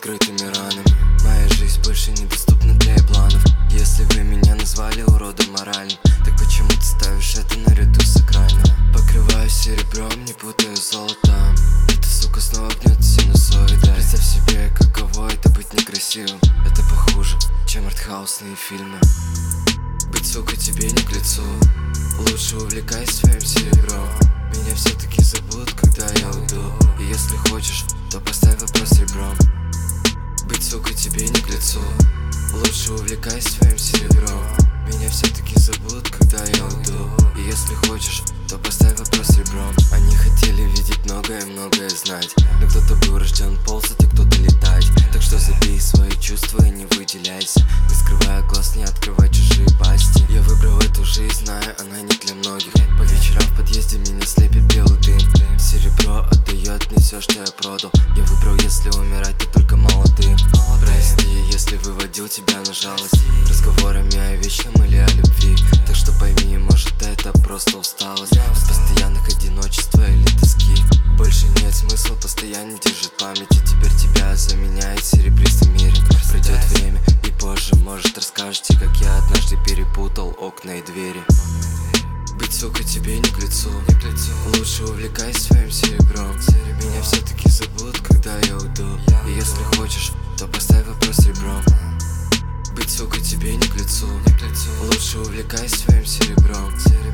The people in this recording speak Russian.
открытыми ранами. Моя жизнь больше недоступна для ебланов. Если вы меня назвали уродом моральным, так почему ты ставишь это наряду с экраном? Покрываю серебром, не путаю с золотом. Эта сука снова гнет синусоида. Представь себе, каково это быть некрасивым. Это похуже, чем артхаусные фильмы. Быть сукой тебе не к лицу. Лучше увлекайся своим серебром. Меня все-таки забудут, когда я уйду. И если хочешь, то поставь вопрос ребром. Быть сукой тебе не к лицу. Лучше увлекайся своим серебром. Меня все-таки забудут, когда я уйду. И если хочешь, то поставь вопрос ребром. Они хотели видеть многое знать, но кто-то был рожден ползать, а кто-то летать. Так что забей свои чувства и не выделяйся. Не скрывая глаз, не открывай чужие пасти. Я выбрал эту жизнь, зная, она не для многих. По вечерам в подъезде меня слепит белый дым. Серебро отдает мне все, что я продал. Я выбрал, если умирать, то только молодым. Прости, если выводил тебя на жалость разговорами о вечном или о любви. Так что пойми, может это просто усталость от постоянных одиночества или тоски. Больше нет смысла, постоянно держит памяти. Теперь тебя заменяет серебристый мирик. Пройдет время и позже, может, расскажете, как я однажды перепутал окна и двери. Быть сукой тебе не к лицу. Лучше увлекайся своим серебром. Меня все-таки забудут, когда я уйду. И если хочешь, то поставь вопрос ребром. Быть сукой тебе не к лицу. Лучше увлекайся своим серебром.